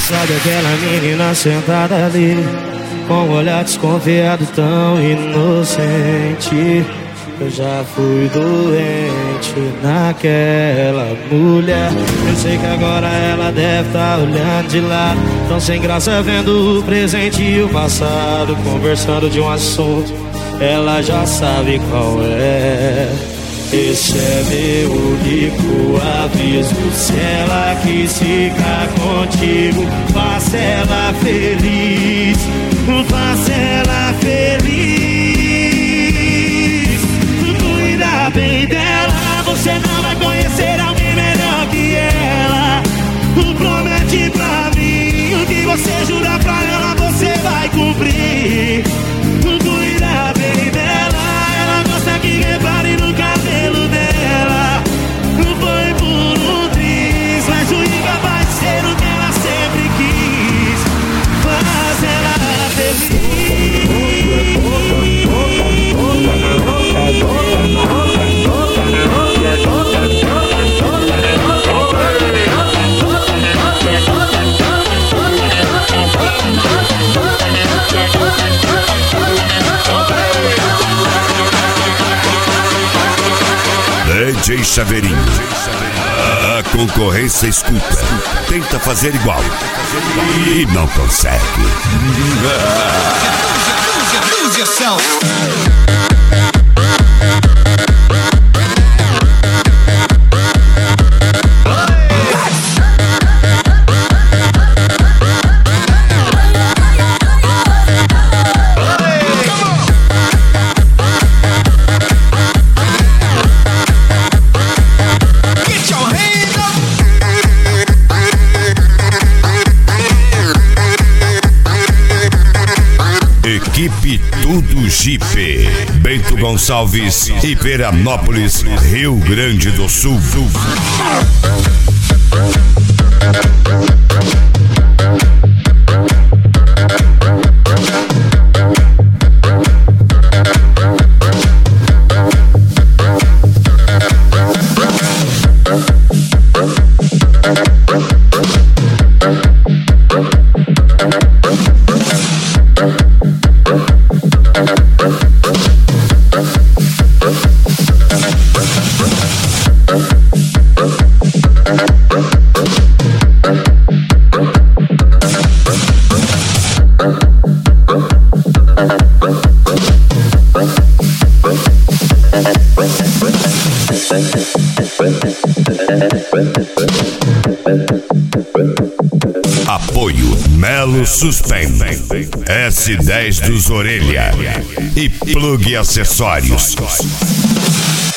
Sabe aquela menina sentada ali, com um olhar desconfiado tão inocente. Eu já fui doente naquela mulher. Eu sei que agora ela deve estar olhando de lado, tão sem graça vendo o presente e o passado, conversando de um assunto, ela já sabe qual é. Esse é meu único aviso. Se ela quis ficar contigo, faça ela feliz, faça ela feliz. Cuida bem dela, você não vai conhecer alguém melhor que ela. Promete pra mim, o que você jura pra ela, você vai cumprir. Cuida bem dela, ela gosta que repare no cabelo dela. Não foi por um triz, mas o incapaz de ser o que ela sempre quis. Faz ela DJ Chaveirinho. A concorrência escuta, tenta fazer igual e não consegue. Lose yourself. Equipe Tudo Jeep, Bento Gonçalves e Veranópolis, Rio Grande do Sul. Apoio Melo Suspend, S10 dos Orelha e Plug Acessórios.